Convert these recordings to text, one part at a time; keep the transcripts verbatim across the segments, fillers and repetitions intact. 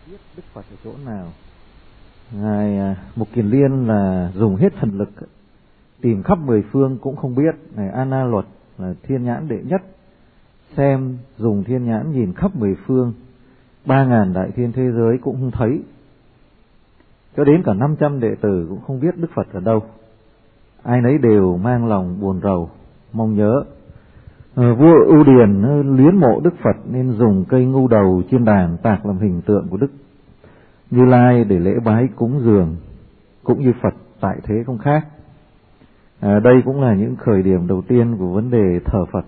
biết Đức Phật ở chỗ nào. Ngài Mục Kiền Liên là dùng hết thần lực tìm khắp mười phương cũng không biết. Ngài A Na Luật là thiên nhãn đệ nhất, xem dùng thiên nhãn nhìn khắp mười phương, ba ngàn đại thiên thế giới cũng không thấy. Cho đến cả năm trăm đệ tử cũng không biết Đức Phật ở đâu. Ai nấy đều mang lòng buồn rầu mong nhớ. À, vua Ưu Điền luyến mộ Đức Phật nên dùng cây ngưu đầu trên đàn tạc làm hình tượng của Đức Như Lai để lễ bái cúng dường, cũng như Phật tại thế không khác. À, đây cũng là những khởi điểm đầu tiên của vấn đề thờ Phật,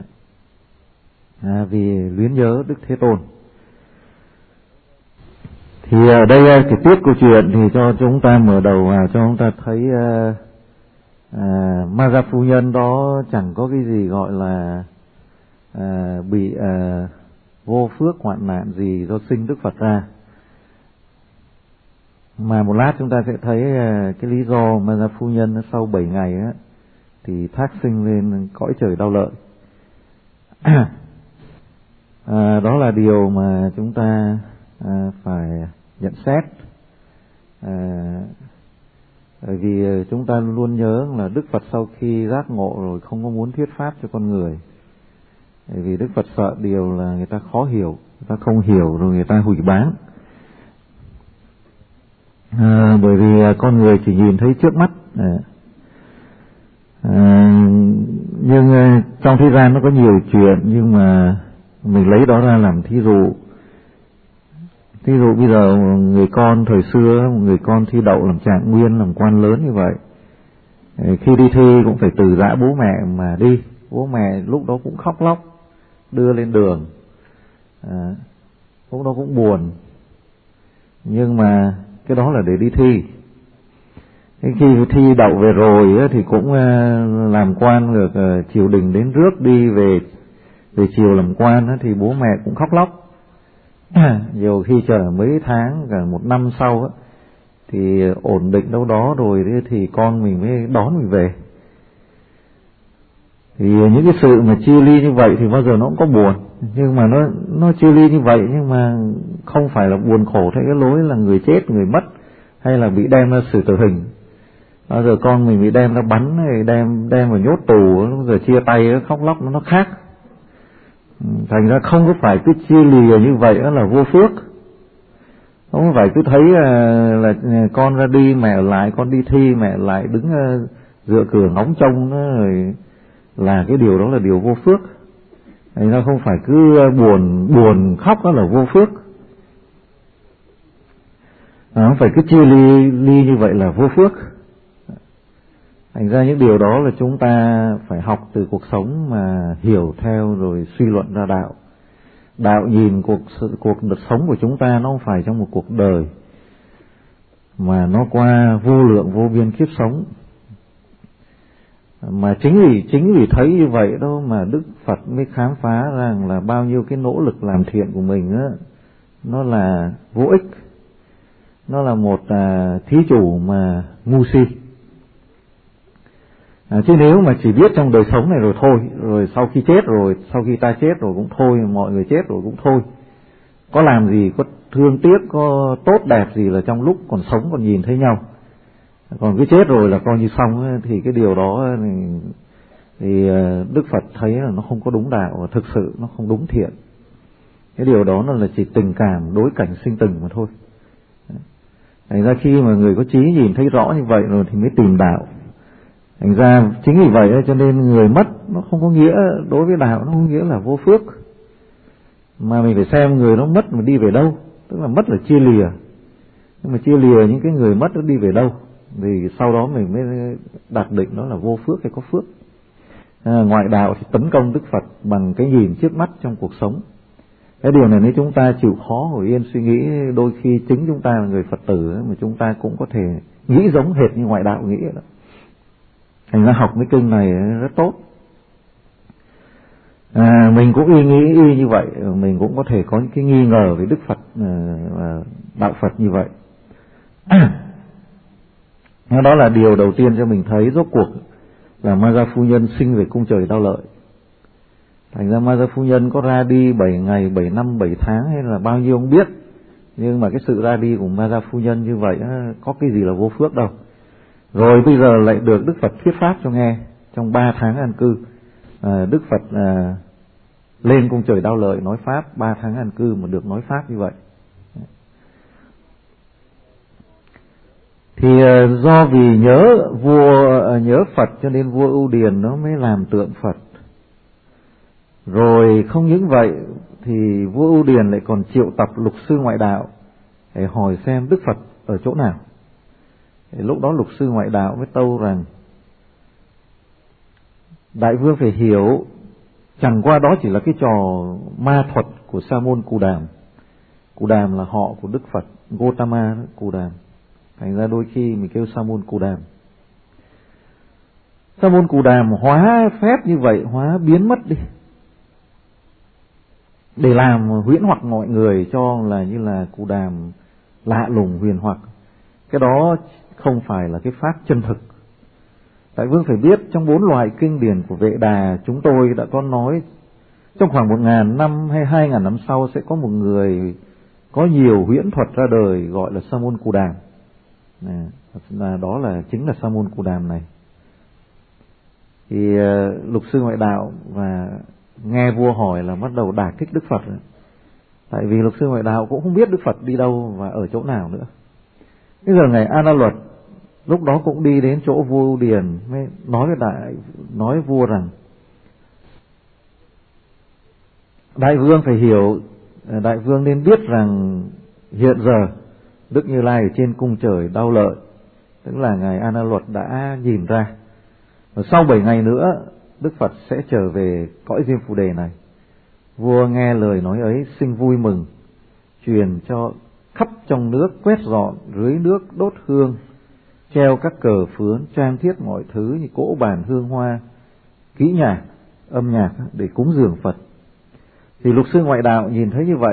à, vì luyến nhớ Đức Thế Tôn. Thì ở đây cái tiếp câu chuyện thì cho chúng ta mở đầu vào cho chúng ta thấy uh, uh, Ma Gia phu nhân đó chẳng có cái gì gọi là uh, bị uh, vô phước hoạn nạn gì do sinh Đức Phật ra. Mà một lát chúng ta sẽ thấy uh, cái lý do Ma Gia phu nhân sau bảy ngày á, thì thác sinh lên cõi trời đau lợi. À, đó là điều mà chúng ta à, phải nhận xét. À, bởi vì chúng ta luôn nhớ là Đức Phật sau khi giác ngộ rồi không có muốn thuyết pháp cho con người. Bởi vì Đức Phật sợ điều là người ta khó hiểu, người ta không hiểu rồi người ta hủy bán. À, bởi vì con người chỉ nhìn thấy trước mắt. À, à, nhưng trong thế gian nó có nhiều chuyện, nhưng mà mình lấy đó ra làm thí dụ. Thí dụ bây giờ người con thời xưa, người con thi đậu làm trạng nguyên, làm quan lớn như vậy, khi đi thi cũng phải từ giã bố mẹ mà đi. Bố mẹ lúc đó cũng khóc lóc đưa lên đường, à, lúc đó cũng buồn, nhưng mà cái đó là để đi thi. Thế khi thi đậu về rồi thì cũng làm quan được, triều đình đến rước đi về về triều làm quan thì bố mẹ cũng khóc lóc. Nhiều khi chờ mấy tháng, cả một năm sau thì ổn định đâu đó rồi thì con mình mới đón mình về. Thì những cái sự mà chia ly như vậy thì bao giờ nó cũng có buồn, nhưng mà nó nó chia ly như vậy nhưng mà không phải là buồn khổ theo cái lối là người chết, người mất, hay là bị đem ra xử tử hình. Bao giờ con mình bị đem ra bắn hay đem đem vào nhốt tù, rồi chia tay khóc lóc nó nó khác. Thành ra không có phải cứ chia lìa như vậy đó là vô phước. Không phải cứ thấy là con ra đi mẹ ở lại, con đi thi mẹ lại đứng dựa cửa ngóng trông đó, rồi là cái điều đó là điều vô phước. Thành ra không phải cứ buồn buồn khóc đó là vô phước. À, không phải cứ chia ly ly như vậy là vô phước. Thành ra những điều đó là chúng ta phải học từ cuộc sống mà hiểu theo rồi suy luận ra đạo. Đạo nhìn cuộc cuộc sống của chúng ta nó không phải trong một cuộc đời, mà nó qua vô lượng vô biên kiếp sống. Mà chính vì chính vì thấy như vậy đó mà Đức Phật mới khám phá rằng là bao nhiêu cái nỗ lực làm thiện của mình á, nó là vô ích. Nó là một à, thí chủ mà ngu si. À, chứ nếu mà chỉ biết trong đời sống này rồi thôi, rồi sau khi chết rồi, sau khi ta chết rồi cũng thôi, mọi người chết rồi cũng thôi, có làm gì, có thương tiếc, có tốt đẹp gì là trong lúc còn sống còn nhìn thấy nhau, còn cứ chết rồi là coi như xong, thì cái điều đó thì, thì Đức Phật thấy là nó không có đúng đạo, và thực sự nó không đúng thiện. Cái điều đó nó là chỉ tình cảm đối cảnh sinh tử mà thôi. Thành ra khi mà người có trí nhìn thấy rõ như vậy rồi thì mới tìm đạo. Thành ra chính vì vậy cho nên người mất nó không có nghĩa, đối với đạo nó không nghĩa là vô phước, mà mình phải xem người nó mất mà đi về đâu. Tức là mất là chia lìa, nhưng mà chia lìa những cái người mất nó đi về đâu thì sau đó mình mới đặt định đó là vô phước hay có phước. À, ngoại đạo thì tấn công Đức Phật bằng cái nhìn trước mắt trong cuộc sống. Cái điều này nếu chúng ta chịu khó ngồi yên suy nghĩ, đôi khi chính chúng ta là người Phật tử mà chúng ta cũng có thể nghĩ giống hệt như ngoại đạo nghĩ đó. Thành ra học mấy kinh này rất tốt. À, mình cũng y nghĩ y như vậy, mình cũng có thể có những cái nghi ngờ về Đức Phật và đạo Phật như vậy. Đó là điều đầu tiên cho mình thấy rốt cuộc là Ma Gia phu nhân sinh về cung trời đau lợi. Thành ra Ma Gia phu nhân có ra đi bảy ngày, bảy năm, bảy tháng hay là bao nhiêu không biết, Nhưng mà cái sự ra đi của Ma Gia phu nhân như vậy có cái gì là vô phước đâu. Rồi bây giờ lại được Đức Phật thuyết pháp cho nghe. Trong ba tháng an cư, à, Đức Phật à, lên cung trời Đao Lợi nói pháp. Ba tháng an cư mà được nói pháp như vậy. Thì do vì nhớ vua nhớ Phật cho nên vua Ưu Điền nó mới làm tượng Phật. Rồi không những vậy thì vua Ưu Điền lại còn triệu tập lục sư ngoại đạo để hỏi xem Đức Phật ở chỗ nào. Thì lúc đó lục sư ngoại đạo mới tâu rằng đại vương phải hiểu, chẳng qua đó chỉ là cái trò ma thuật của Sa môn Cù Đàm. Cù Đàm là họ của Đức Phật, Gotama Cù Đàm. Thành ra đôi khi mình kêu Sa môn Cù Đàm. Sa môn Cù Đàm hóa phép như vậy, hóa biến mất đi, để làm huyễn hoặc mọi người cho là như là Cù Đàm lạ lùng huyền hoặc. Cái đó không phải là cái pháp chân thực. Đại vương phải biết trong bốn loại kinh điển của Vệ Đà chúng tôi đã có nói trong khoảng một ngàn năm hay hai ngàn năm sau sẽ có một người có nhiều huyễn thuật ra đời gọi là Sa môn Cù Đàm. À, là đó là chính là Sa môn Cù Đàm này. Thì uh, lục sư ngoại đạo và nghe vua hỏi là bắt đầu đả kích Đức Phật. Tại vì lục sư ngoại đạo cũng không biết Đức Phật đi đâu và ở chỗ nào nữa. Bây giờ ngài A Na Luật lúc đó cũng đi đến chỗ vua Ưu Điền mới nói với đại nói vua rằng đại vương phải hiểu, đại vương nên biết rằng hiện giờ Đức Như Lai ở trên cung trời Đao Lợi, tức là ngài A Na Luật đã nhìn ra. Và sau bảy ngày nữa Đức Phật sẽ trở về cõi Diêm Phù Đề này. Vua nghe lời nói ấy sinh vui mừng, truyền cho khắp trong nước quét dọn, rưới nước, đốt hương, treo các cờ phướn, trang thiết mọi thứ như cỗ bàn hương hoa, kỹ nhạc, âm nhạc để cúng dường Phật. Thì lục sư ngoại đạo nhìn thấy như vậy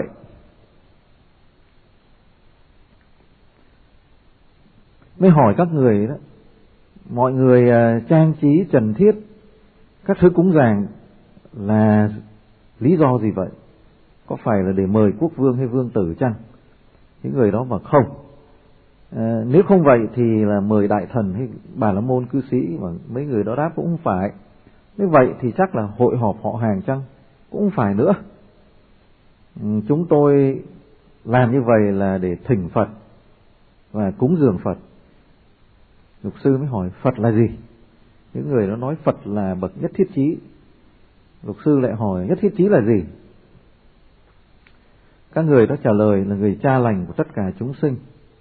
mới hỏi các người đó, mọi người trang trí trần thiết các thứ cúng dường là lý do gì vậy? Có phải là để mời quốc vương hay vương tử chăng? Những người đó bảo không. À, nếu không vậy thì là mời đại thần hay Bà La Môn cư sĩ, mà mấy người đó đáp cũng không phải. Nếu vậy thì chắc là hội họp họ hàng chăng? Cũng không phải nữa. Ừ, chúng tôi làm như vậy là để thỉnh Phật và cúng dường Phật. Lục sư mới hỏi Phật là gì? Những người đó nói Phật là bậc nhất thiết chí. Lục sư lại hỏi nhất thiết chí là gì? Các người đó trả lời là người cha lành của tất cả chúng sinh.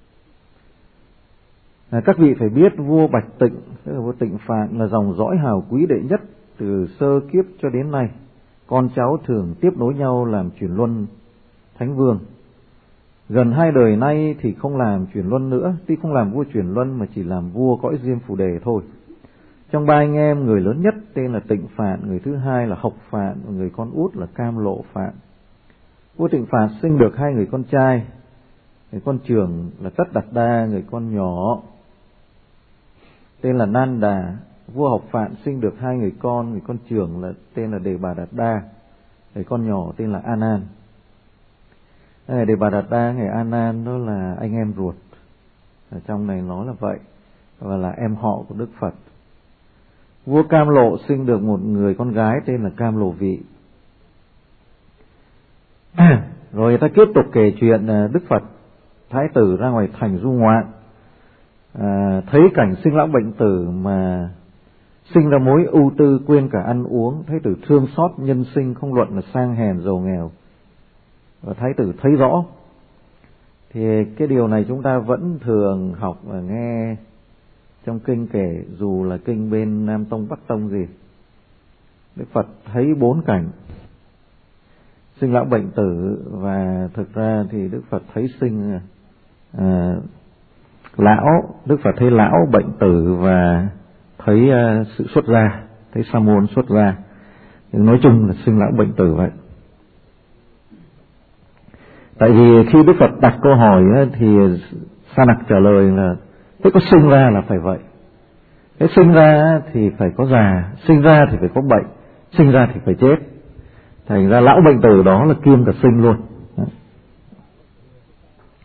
À, các vị phải biết vua Bạch Tịnh, tức là vua Tịnh Phạn là dòng dõi hào quý đệ nhất từ sơ kiếp cho đến nay. Con cháu thường tiếp nối nhau làm chuyển luân thánh vương. Gần hai đời nay thì không làm chuyển luân nữa, tuy không làm vua chuyển luân mà chỉ làm vua cõi Diêm Phù Đề thôi. Trong ba anh em, người lớn nhất tên là Tịnh Phạn, người thứ hai là Học Phạn và người con út là Cam Lộ Phạn. Vua Tịnh Phạn sinh được hai người con trai, người con trưởng là Tất Đạt Đa, người con nhỏ tên là Nan Đà. Vua Học Phạn sinh được hai người con, người con trưởng là tên là Đề Bà Đạt Đa, người con nhỏ tên là A Nan. Ngày Đề Bà Đạt Đa, ngày A Nan đó là anh em ruột, ở trong này nói là vậy, và là em họ của Đức Phật. Vua Cam Lộ sinh được một người con gái tên là Cam Lộ Vị. Rồi người ta tiếp tục kể chuyện Đức Phật Thái tử ra ngoài thành du ngoạn, à, thấy cảnh sinh lão bệnh tử mà sinh ra mối ưu tư quên cả ăn uống. Thái tử thương xót nhân sinh, không luận là sang hèn giàu nghèo, và Thái tử thấy rõ. Thì cái điều này chúng ta vẫn thường học và nghe trong kinh kể, dù là kinh bên Nam Tông Bắc Tông gì. Đức Phật thấy bốn cảnh sinh lão bệnh tử, và thực ra thì Đức Phật thấy sinh à, lão, Đức Phật thấy lão bệnh tử và thấy à, sự xuất gia, thấy Sa môn xuất gia. Nói chung là sinh lão bệnh tử vậy. Tại vì khi Đức Phật đặt câu hỏi thì Sa Nặc trả lời là thế có sinh ra là phải vậy, thế sinh ra thì phải có già, sinh ra thì phải có bệnh, sinh ra thì phải chết. Thành ra lão bệnh tử đó là kiêm cả sinh luôn.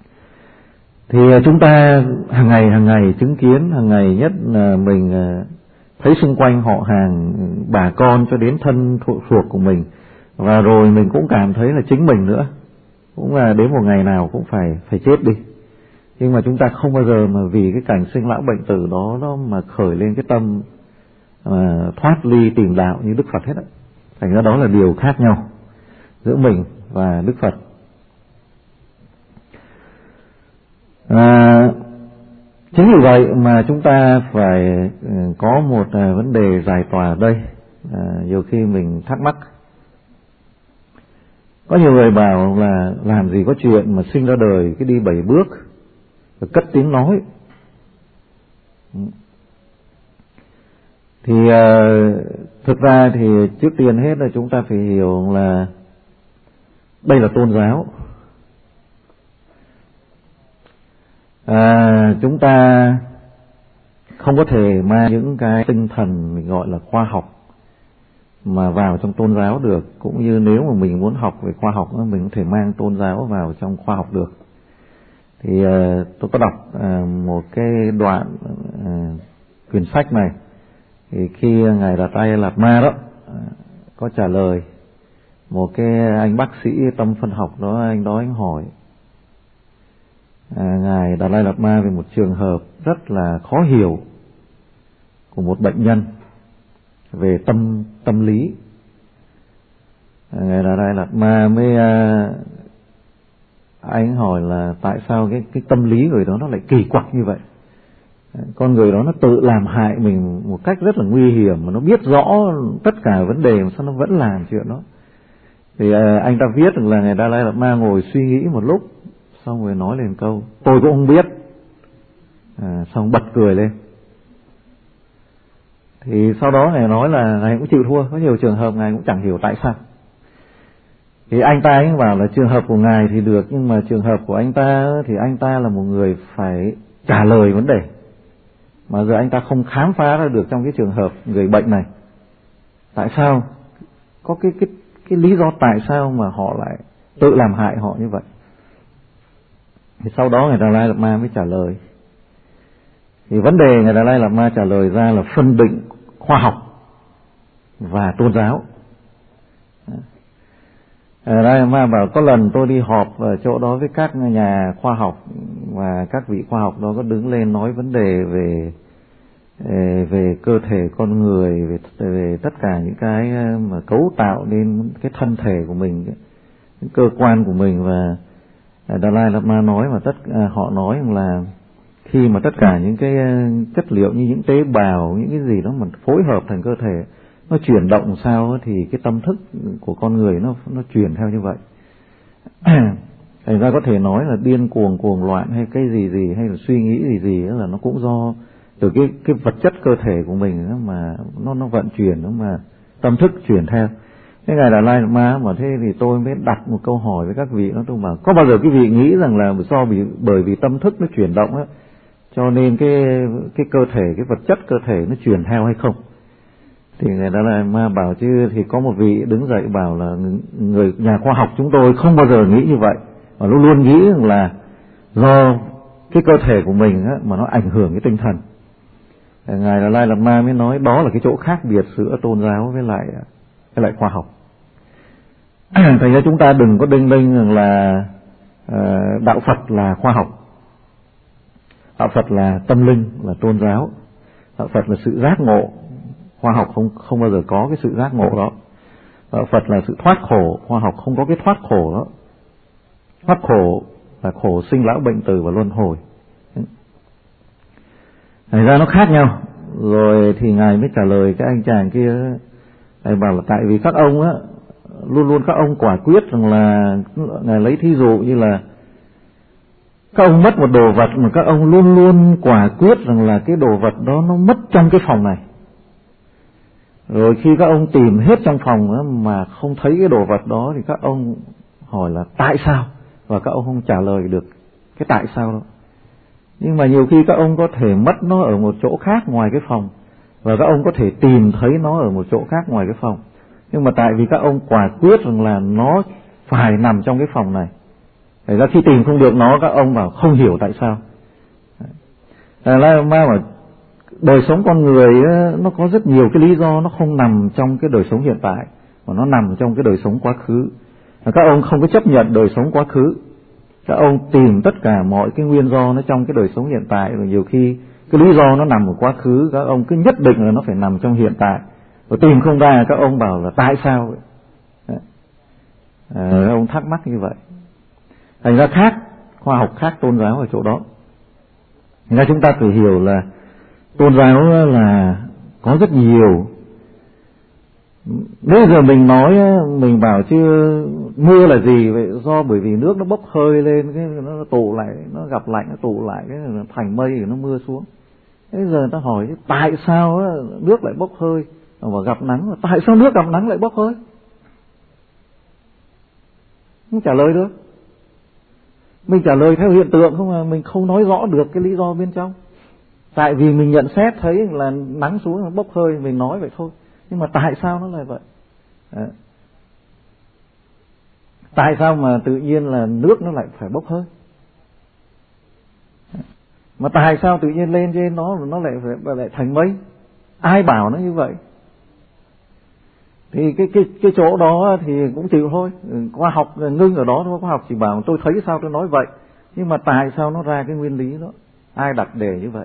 Thì chúng ta hàng ngày hàng ngày chứng kiến, hàng ngày nhất là mình thấy xung quanh họ hàng, bà con cho đến thân thuộc thuộc của mình, và rồi mình cũng cảm thấy là chính mình nữa cũng là đến một ngày nào cũng phải phải chết đi. Nhưng mà chúng ta không bao giờ mà vì cái cảnh sinh lão bệnh tử đó nó mà khởi lên cái tâm mà thoát ly tìm đạo như Đức Phật hết á. Thành ra đó là điều khác nhau giữa mình và Đức Phật. À, chính vì vậy mà chúng ta phải có một vấn đề giải tỏa ở đây. À, nhiều khi mình thắc mắc, có nhiều người bảo là làm gì có chuyện mà sinh ra đời cái đi bảy bước rồi cất tiếng nói. Thì uh, thực ra thì trước tiên hết là chúng ta phải hiểu là đây là tôn giáo. À, chúng ta không có thể mang những cái tinh thần mình gọi là khoa học mà vào trong tôn giáo được, cũng như nếu mà mình muốn học về khoa học mình có thể mang tôn giáo vào trong khoa học được. Thì uh, tôi có đọc uh, một cái đoạn uh, quyển sách này, thì khi ngài Đạt Lai Lạt Ma đó uh, có trả lời một cái anh bác sĩ tâm phân học đó, anh đó anh hỏi à, ngài Đạt Lai Lạt Ma về một trường hợp rất là khó hiểu của một bệnh nhân về tâm tâm lý. À, ngài Đạt Lai Lạt Ma mới à, anh hỏi là tại sao cái cái tâm lý người đó nó lại kỳ quặc như vậy. À, con người đó nó tự làm hại mình một cách rất là nguy hiểm, mà nó biết rõ tất cả vấn đề mà sao nó vẫn làm chuyện đó. Thì à, anh ta viết rằng là ngài Đạt Lai Lạt Ma ngồi suy nghĩ một lúc, xong rồi nói lên câu tôi cũng không biết. À, xong bật cười lên. Thì sau đó ngài nói là ngài cũng chịu thua, có nhiều trường hợp ngài cũng chẳng hiểu tại sao. Thì anh ta ấy bảo là trường hợp của ngài thì được, nhưng mà trường hợp của anh ta thì anh ta là một người phải trả lời vấn đề, mà giờ anh ta không khám phá ra được trong cái trường hợp người bệnh này tại sao, có cái cái cái lý do tại sao mà họ lại tự làm hại họ như vậy. Thì sau đó ngài Đạt Lai Lạt Ma mới trả lời. Thì vấn đề ngài Đạt Lai Lạt Ma trả lời ra là phân định khoa học và tôn giáo. Ngài Đạt Lai Lạt Ma bảo có lần tôi đi họp ở chỗ đó với các nhà khoa học, và các vị khoa học đó có đứng lên nói vấn đề về về cơ thể con người, về, về tất cả những cái mà cấu tạo nên cái thân thể của mình, những cơ quan của mình. Và Đạt Lai Lạt Ma nói, mà tất họ nói rằng là khi mà tất cả những cái chất liệu như những tế bào, những cái gì đó mà phối hợp thành cơ thể, nó chuyển động sao thì cái tâm thức của con người nó nó chuyển theo như vậy. Thành ra có thể nói là điên cuồng, cuồng loạn hay cái gì gì, hay là suy nghĩ gì gì là nó cũng do từ cái cái vật chất cơ thể của mình đó mà nó nó vận chuyển, nó mà tâm thức chuyển theo. Thế ngài Đạt Lai Lạt Ma mà thế thì tôi mới đặt một câu hỏi với các vị đó, tôi bảo có bao giờ quý vị nghĩ rằng là do vì bởi vì tâm thức nó chuyển động á, cho nên cái cái cơ thể, cái vật chất cơ thể nó chuyển theo hay không? Thì ngài Đạt Lai Lạt Ma bảo chứ thì có một vị đứng dậy bảo là người nhà khoa học chúng tôi không bao giờ nghĩ như vậy, mà luôn luôn nghĩ rằng là do cái cơ thể của mình á, mà nó ảnh hưởng cái tinh thần. Ngài Đạt Lai Lạt Ma mới nói đó là cái chỗ khác biệt giữa tôn giáo với lại với lại khoa học. Thành ra chúng ta đừng có đinh ninh rằng là uh, đạo Phật là khoa học, đạo Phật là tâm linh, là tôn giáo, đạo Phật là sự giác ngộ. Khoa học không không bao giờ có cái sự giác ngộ đó. Đạo Phật là sự thoát khổ, khoa học không có cái thoát khổ đó. Thoát khổ là khổ sinh lão bệnh tử và luân hồi. Thành ra nó khác nhau. Rồi thì ngài mới trả lời cái anh chàng kia, ngài bảo là tại vì các ông á, luôn luôn các ông quả quyết rằng là, ngài lấy thí dụ như là các ông mất một đồ vật mà các ông luôn luôn quả quyết rằng là cái đồ vật đó nó mất trong cái phòng này. Rồi khi các ông tìm hết trong phòng á, mà không thấy cái đồ vật đó thì các ông hỏi là tại sao, và các ông không trả lời được cái tại sao đó. Nhưng mà nhiều khi các ông có thể mất nó ở một chỗ khác ngoài cái phòng, và các ông có thể tìm thấy nó ở một chỗ khác ngoài cái phòng. Nhưng mà tại vì các ông quả quyết rằng là nó phải nằm trong cái phòng này, Thành ra khi tìm không được nó, các ông bảo không hiểu tại sao. Thành ra ma bảo đời sống con người nó có rất nhiều cái lý do nó không nằm trong cái đời sống hiện tại, mà nó nằm trong cái đời sống quá khứ. Các ông không có chấp nhận đời sống quá khứ, các ông tìm tất cả mọi cái nguyên do nó trong cái đời sống hiện tại, rồi nhiều khi cái lý do nó nằm ở quá khứ, các ông cứ nhất định là nó phải nằm trong hiện tại, rồi tìm không ra, các ông bảo là tại sao vậy? À, các ông thắc mắc như vậy. Thành ra khác, khoa học khác tôn giáo ở chỗ đó. Thành ra chúng ta phải hiểu là tôn giáo là có rất nhiều. Nếu giờ mình nói, mình bảo chứ mưa là gì vậy, do bởi vì nước nó bốc hơi lên, cái nó tụ lại, nó gặp lạnh nó tụ lại, cái nó thành mây rồi nó mưa xuống. Thế giờ người ta hỏi tại sao nước lại bốc hơi và gặp nắng, tại sao nước gặp nắng lại bốc hơi? Không trả lời được. Mình trả lời theo hiện tượng không, mà mình không nói rõ được cái lý do bên trong. Tại vì mình nhận xét thấy là nắng xuống nó bốc hơi, mình nói vậy thôi. Nhưng mà tại sao nó lại vậy? Đấy. Tại sao mà tự nhiên là nước nó lại phải bốc hơi? Mà tại sao tự nhiên lên trên nó nó lại phải lại thành mây? Ai bảo nó như vậy? Thì cái cái cái chỗ đó thì cũng chịu thôi. Khoa học ngưng ở đó thôi, khoa học chỉ bảo tôi thấy sao tôi nói vậy. Nhưng mà tại sao nó ra cái nguyên lý đó? Ai đặt đề như vậy?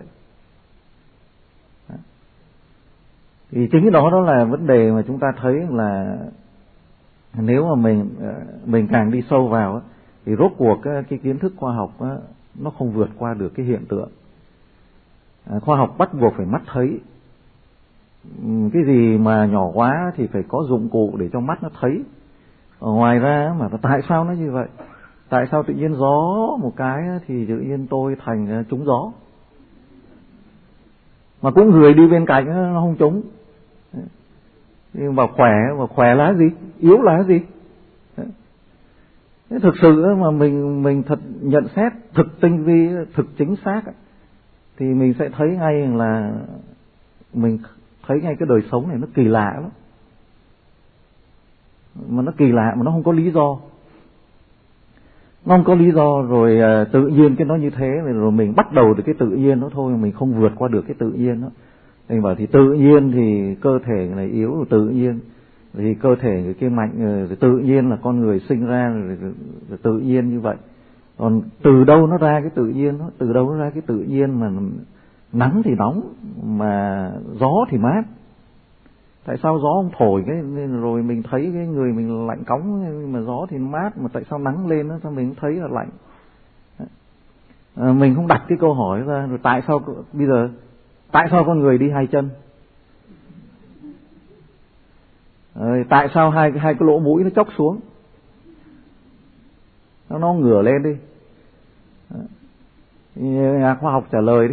Thì chính cái đó đó là vấn đề mà chúng ta thấy là nếu mà mình mình càng đi sâu vào thì rốt cuộc cái kiến thức khoa học nó không vượt qua được cái hiện tượng. Khoa học bắt buộc phải mắt thấy. Cái gì mà nhỏ quá thì phải có dụng cụ để cho mắt nó thấy. Ngoài ra mà tại sao nó như vậy? Tại sao tự nhiên gió một cái thì tự nhiên tôi thành trúng gió, mà cũng người đi bên cạnh nó không trúng? Nhưng mà khỏe, mà khỏe là gì? Yếu là gì? Thế thực sự mà mình mình thật nhận xét thực tinh vi, thực chính xác thì mình sẽ thấy ngay là mình thấy ngay cái đời sống này nó kỳ lạ lắm. Mà nó kỳ lạ mà nó không có lý do. Nó không có lý do rồi tự nhiên cái nó như thế, rồi mình bắt đầu từ cái tự nhiên đó thôi, mình không vượt qua được cái tự nhiên đó. Mình bảo thì tự nhiên thì cơ thể này yếu, rồi tự nhiên thì cơ thể người kia mạnh, rồi tự nhiên là con người sinh ra rồi, rồi tự nhiên như vậy. Còn từ đâu nó ra cái tự nhiên đó? Từ đâu nó ra cái tự nhiên mà nắng thì nóng mà gió thì mát? Tại sao gió không thổi cái rồi mình thấy cái người mình lạnh cóng, mà gió thì mát, mà tại sao nắng lên đó sao mình thấy là lạnh? À, mình không đặt cái câu hỏi ra rồi tại sao bây giờ tại sao con người đi hai chân? À, tại sao hai hai cái lỗ mũi nó chốc xuống? Nó nó ngửa lên đi. À, nhà khoa học trả lời đi.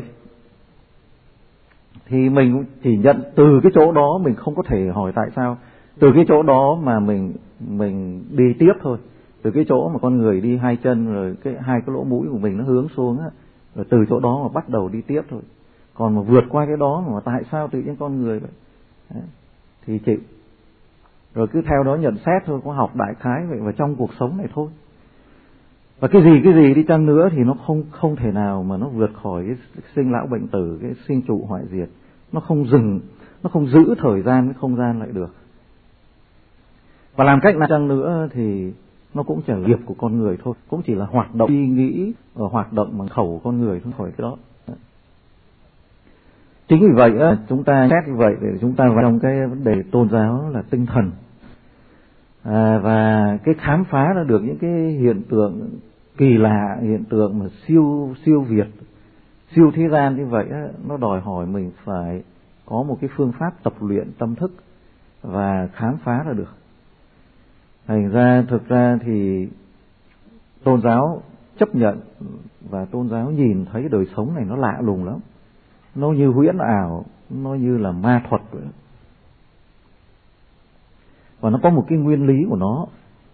Thì mình cũng chỉ nhận từ cái chỗ đó, mình không có thể hỏi tại sao. Từ cái chỗ đó mà mình mình đi tiếp thôi. Từ cái chỗ mà con người đi hai chân, rồi cái hai cái lỗ mũi của mình nó hướng xuống á, rồi từ chỗ đó mà bắt đầu đi tiếp thôi. Còn mà vượt qua cái đó mà tại sao tự nhiên con người vậy? Đấy, thì chịu. Rồi cứ theo đó nhận xét thôi, có học đại khái vậy, và trong cuộc sống này thôi. Và cái gì cái gì đi chăng nữa thì nó không không thể nào mà nó vượt khỏi cái sinh lão bệnh tử, cái sinh trụ hoại diệt. Nó không dừng, nó không giữ thời gian với không gian lại được. Và làm cách nào chăng nữa thì nó cũng chỉ là nghiệp của con người thôi, cũng chỉ là hoạt động suy nghĩ và hoạt động bằng khẩu của con người thôi, khỏi cái đó. Chính vì vậy chúng ta xét như vậy để chúng ta vào trong cái vấn đề tôn giáo là tinh thần. À, và cái khám phá ra được những cái hiện tượng kỳ lạ, hiện tượng mà siêu siêu việt, siêu thế gian như vậy á, nó đòi hỏi mình phải có một cái phương pháp tập luyện tâm thức và khám phá ra được. Thành ra thực ra thì tôn giáo chấp nhận và tôn giáo nhìn thấy đời sống này nó lạ lùng lắm, nó như huyễn ảo, nó như là ma thuật vậy. Và nó có một cái nguyên lý của nó.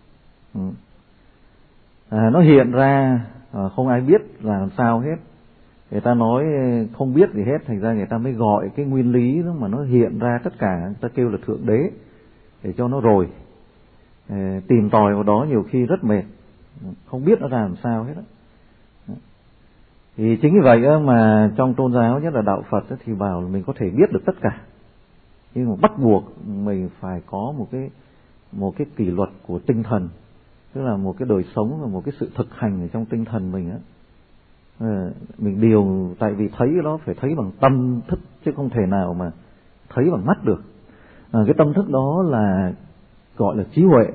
À, nó hiện ra à, không ai biết là làm sao hết. Người ta nói không biết gì hết, thành ra người ta mới gọi cái nguyên lý đó mà nó hiện ra tất cả, người ta kêu là Thượng Đế để cho nó rồi. À, tìm tòi vào đó nhiều khi rất mệt. không biết nó ra làm sao hết đó. Thì chính vì vậy mà trong tôn giáo, nhất là đạo Phật thì bảo là mình có thể biết được tất cả, nhưng mà bắt buộc mình phải có một cái một cái kỷ luật của tinh thần, tức là một cái đời sống và một cái sự thực hành ở trong tinh thần mình á. Mình điều, tại vì thấy cái đó phải thấy bằng tâm thức chứ không thể nào mà thấy bằng mắt được. À, cái tâm thức đó là gọi là trí huệ,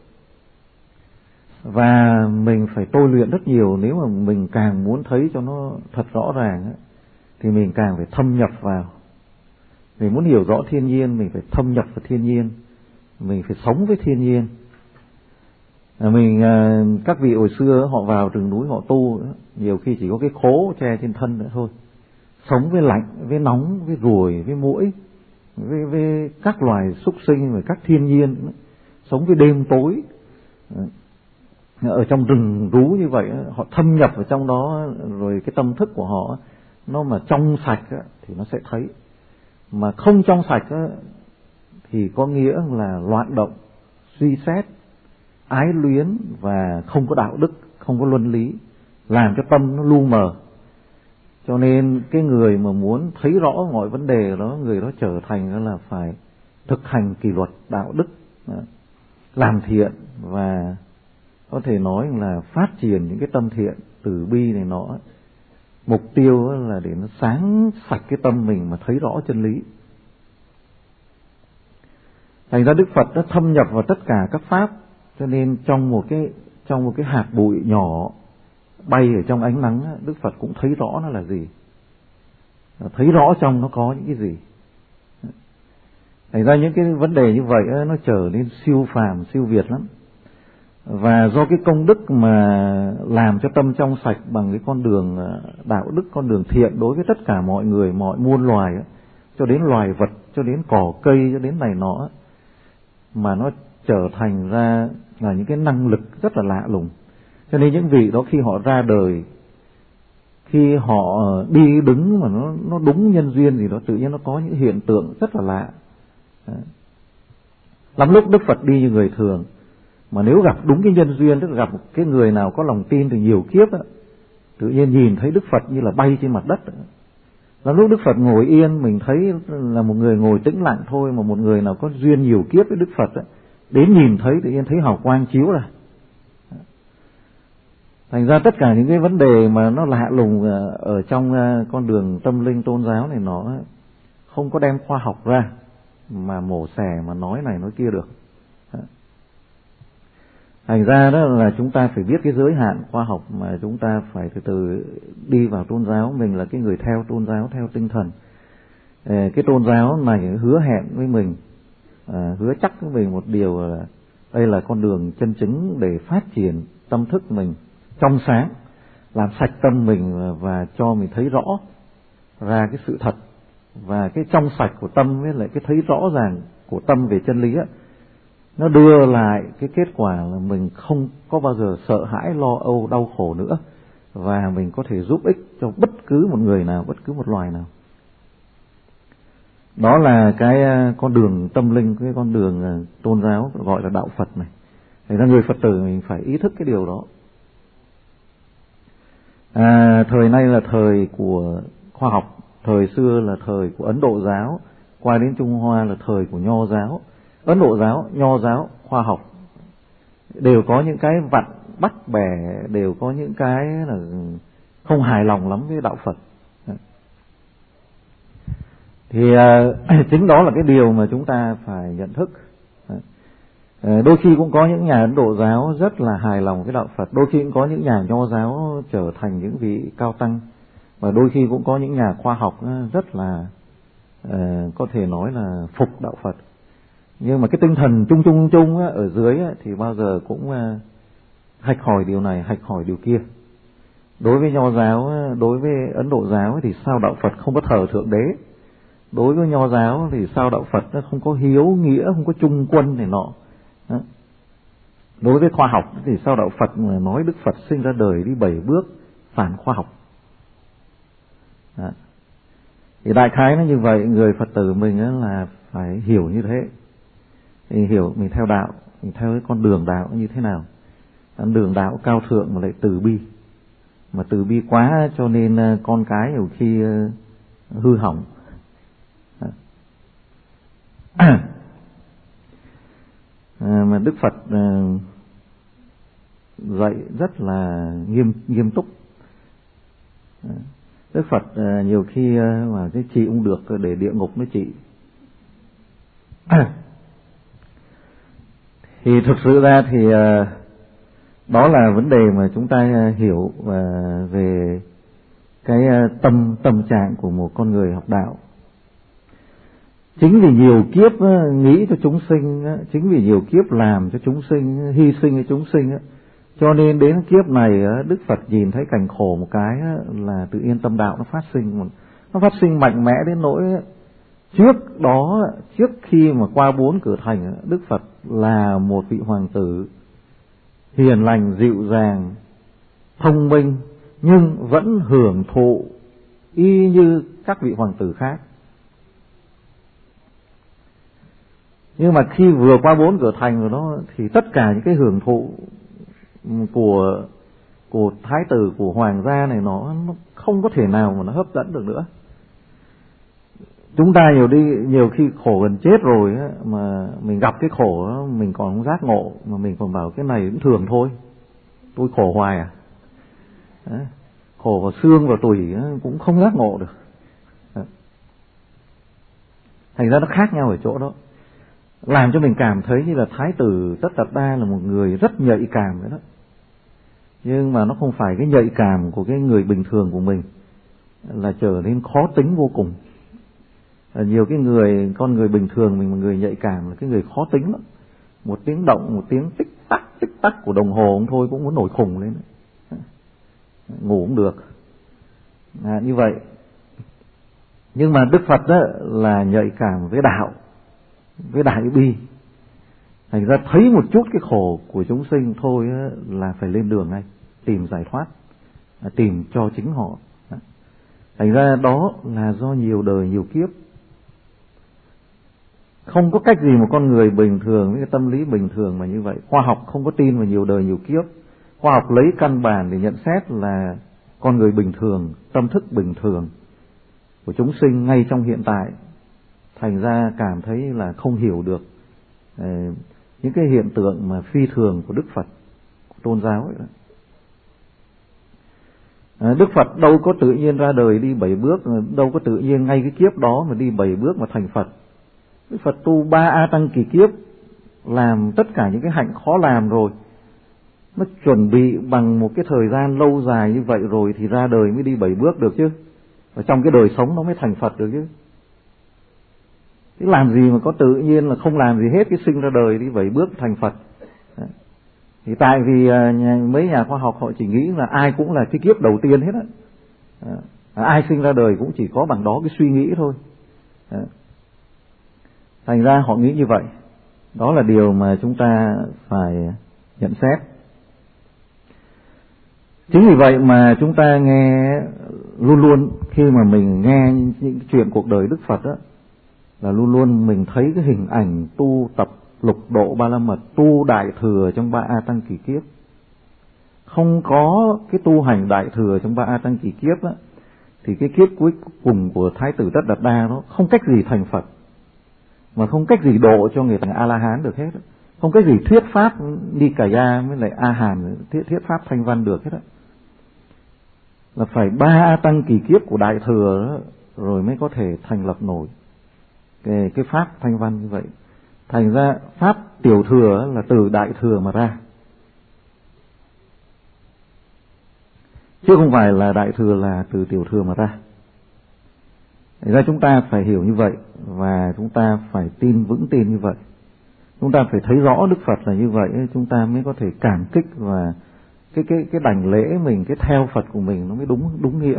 và mình phải tôi luyện rất nhiều. Nếu mà mình càng muốn thấy cho nó thật rõ ràng á, thì mình càng phải thâm nhập vào. Mình muốn hiểu rõ thiên nhiên, mình phải thâm nhập vào thiên nhiên, mình phải sống với thiên nhiên. À, mình à, các vị hồi xưa họ vào rừng núi họ tu, nhiều khi chỉ có cái khố che trên thân nữa thôi, sống với lạnh, với nóng, với ruồi, với muỗi, với, với các loài súc sinh và các thiên nhiên, sống với đêm tối. Ở trong rừng rú như vậy, họ thâm nhập vào trong đó, rồi cái tâm thức của họ nó mà trong sạch thì nó sẽ thấy, mà không trong sạch thì có nghĩa là loạn động, suy xét, ái luyến và không có đạo đức, không có luân lý, làm cho tâm nó lu mờ. Cho nên cái người mà muốn thấy rõ mọi vấn đề đó, người đó trở thành là phải thực hành kỷ luật đạo đức, làm thiện, và có thể nói là phát triển những cái tâm thiện từ bi này nọ. Mục tiêu là để nó sáng sạch cái tâm mình mà thấy rõ chân lý. Thành ra Đức Phật đã thâm nhập vào tất cả các pháp, cho nên trong một cái trong một cái hạt bụi nhỏ bay ở trong ánh nắng, Đức Phật cũng thấy rõ nó là gì, thấy rõ trong nó có những cái gì. Thành ra những cái vấn đề như vậy nó trở nên siêu phàm, siêu việt lắm. Và do cái công đức mà làm cho tâm trong sạch bằng cái con đường đạo đức, con đường thiện đối với tất cả mọi người, mọi muôn loài, cho đến loài vật, cho đến cỏ cây, cho đến này nọ, mà nó trở thành ra là những cái năng lực rất là lạ lùng. Cho nên những vị đó khi họ ra đời, khi họ đi đứng mà nó nó đúng nhân duyên gì đó, tự nhiên nó có những hiện tượng rất là lạ. Lắm lúc Đức Phật đi như người thường, mà nếu gặp đúng cái nhân duyên, tức là gặp cái người nào có lòng tin từ nhiều kiếp đó, tự nhiên nhìn thấy Đức Phật như là bay trên mặt đất. Lắm lúc Đức Phật ngồi yên, mình thấy là một người ngồi tĩnh lặng thôi, mà một người nào có duyên nhiều kiếp với Đức Phật đó, đến nhìn thấy tự nhiên thấy hào quang chiếu ra. Thành ra tất cả những cái vấn đề mà nó lạ lùng ở trong con đường tâm linh tôn giáo này, nó không có đem khoa học ra mà mổ xẻ, mà nói này nói kia được. Thành ra đó là chúng ta phải biết cái giới hạn khoa học, mà chúng ta phải từ từ đi vào tôn giáo. Mình là cái người theo tôn giáo, theo tinh thần. Cái tôn giáo này hứa hẹn với mình, hứa chắc với mình một điều là đây là con đường chân chính để phát triển tâm thức mình trong sáng, làm sạch tâm mình và cho mình thấy rõ ra cái sự thật. Và cái trong sạch của tâm với lại cái thấy rõ ràng của tâm về chân lý á, nó đưa lại cái kết quả là mình không có bao giờ sợ hãi, lo âu, đau khổ nữa, và mình có thể giúp ích cho bất cứ một người nào, bất cứ một loài nào. Đó là cái con đường tâm linh, cái con đường tôn giáo gọi là đạo Phật này. Thành ra người Phật tử mình phải ý thức cái điều đó. À, thời nay là thời của khoa học, thời xưa là thời của Ấn Độ giáo, qua đến Trung Hoa là thời của Nho giáo. Ấn Độ giáo, Nho giáo, khoa học đều có những cái vặn bắt bẻ, đều có những cái là không hài lòng lắm với đạo Phật. Thì uh, chính đó là cái điều mà chúng ta phải nhận thức. Uh, đôi khi cũng có những nhà Ấn Độ giáo rất là hài lòng với đạo Phật, đôi khi cũng có những nhà Nho giáo trở thành những vị cao tăng, và đôi khi cũng có những nhà khoa học rất là uh, có thể nói là phục đạo Phật. Nhưng mà cái tinh thần chung chung chung á, ở dưới á, thì bao giờ cũng uh, hạch hỏi điều này, hạch hỏi điều kia. Đối với Nho giáo, đối với Ấn Độ giáo thì sao đạo Phật không có thờ Thượng Đế? Đối với Nho giáo thì sao đạo Phật nó không có hiếu nghĩa, không có trung quân này nọ? Đó. Đối với khoa học thì sao đạo Phật mà nói Đức Phật sinh ra đời đi bảy bước phản khoa học? Đó. Thì đại khái nó như vậy, người Phật tử mình là phải hiểu như thế. Thì hiểu mình theo đạo, mình theo cái con đường đạo như thế nào. đường đạo cao thượng mà lại từ bi, mà từ bi quá cho nên con cái nhiều khi hư hỏng. À, mà Đức Phật dạy rất là nghiêm nghiêm túc. Đức Phật nhiều khi mà cái trị cũng được để địa ngục nó trị. Thì thực sự ra thì đó là vấn đề mà chúng ta hiểu về cái tâm tâm trạng của một con người học đạo. Chính vì nhiều kiếp nghĩ cho chúng sinh, chính vì nhiều kiếp làm cho chúng sinh, hy sinh cho chúng sinh, cho nên đến kiếp này Đức Phật nhìn thấy cảnh khổ một cái là tự nhiên tâm đạo nó phát sinh, nó phát sinh mạnh mẽ đến nỗi trước đó, trước khi mà qua bốn cửa thành, Đức Phật là một vị hoàng tử hiền lành, dịu dàng, thông minh, nhưng vẫn hưởng thụ y như các vị hoàng tử khác. Nhưng mà khi vừa qua bốn cửa thành rồi đó, thì tất cả những cái hưởng thụ của của thái tử, của hoàng gia này nó, nó không có thể nào mà nó hấp dẫn được nữa. Chúng ta nhiều đi nhiều khi khổ gần chết rồi á, mà mình gặp cái khổ đó, mình còn không giác ngộ, mà mình còn bảo cái này cũng thường thôi, tôi khổ hoài à. Đấy, khổ vào xương vào tủy cũng không giác ngộ được. Đấy. Thành ra nó khác nhau ở chỗ đó, làm cho mình cảm thấy như là thái tử Tất Đạt Đa là một người rất nhạy cảm đấy đó. Nhưng mà nó không phải cái nhạy cảm của cái người bình thường của mình, là trở nên khó tính vô cùng. Nhiều cái người, con người bình thường mình mà người nhạy cảm là cái người khó tính lắm. Một tiếng động, một tiếng tích tắc, tích tắc của đồng hồ thôi cũng muốn nổi khùng lên. Ngủ cũng được. À, như vậy. Nhưng mà Đức Phật đó là nhạy cảm với đạo, với đại bi. Thành ra thấy một chút cái khổ của chúng sinh thôi là phải lên đường ngay, tìm giải thoát, tìm cho chính họ. Thành ra đó là do nhiều đời nhiều kiếp. Không có cách gì một con người bình thường với cái tâm lý bình thường mà như vậy. Khoa học không có tin vào nhiều đời nhiều kiếp. Khoa học lấy căn bản để nhận xét là con người bình thường, tâm thức bình thường của chúng sinh ngay trong hiện tại. Thành ra cảm thấy là không hiểu được eh, những cái hiện tượng mà phi thường của Đức Phật, của tôn giáo ấy đó. À, Đức Phật đâu có tự nhiên ra đời đi bảy bước, đâu có tự nhiên ngay cái kiếp đó mà đi bảy bước mà thành Phật. Đức Phật tu ba A Tăng kỳ kiếp, làm tất cả những cái hạnh khó làm rồi, nó chuẩn bị bằng một cái thời gian lâu dài như vậy rồi thì ra đời mới đi bảy bước được chứ. Và trong cái đời sống nó mới thành Phật được chứ. Thế làm gì mà có tự nhiên là không làm gì hết, cái sinh ra đời đi bảy bước thành Phật. Đấy. Thì tại vì nhà, mấy nhà khoa học họ chỉ nghĩ là ai cũng là cái kiếp đầu tiên hết á. À, ai sinh ra đời cũng chỉ có bằng đó cái suy nghĩ thôi. À, thành ra họ nghĩ như vậy. Đó là điều mà chúng ta phải nhận xét. Chính vì vậy mà chúng ta nghe luôn luôn, khi mà mình nghe những chuyện cuộc đời Đức Phật đó, là luôn luôn mình thấy cái hình ảnh tu tập lục độ ba la mật, tu đại thừa trong ba A Tăng kỳ kiếp. Không có cái tu hành đại thừa trong ba A Tăng kỳ kiếp á, thì cái kiếp cuối cùng của Thái tử Tất Đạt Đa đó không cách gì thành Phật, mà không cách gì độ cho người thành A La Hán được hết, không cách gì thuyết pháp Nikaya với lại A Hàm thuyết thuyết pháp thanh văn được hết á. Là phải ba A Tăng kỳ kiếp của đại thừa đó, rồi mới có thể thành lập nổi cái, cái pháp thanh văn như vậy. Thành ra pháp tiểu thừa là từ đại thừa mà ra, chứ không phải là đại thừa là từ tiểu thừa mà ra. Thành ra chúng ta phải hiểu như vậy, và chúng ta phải tin vững tin như vậy. Chúng ta phải thấy rõ Đức Phật là như vậy, chúng ta mới có thể cảm kích, và cái cái cái đảnh lễ mình, cái theo Phật của mình nó mới đúng đúng nghĩa.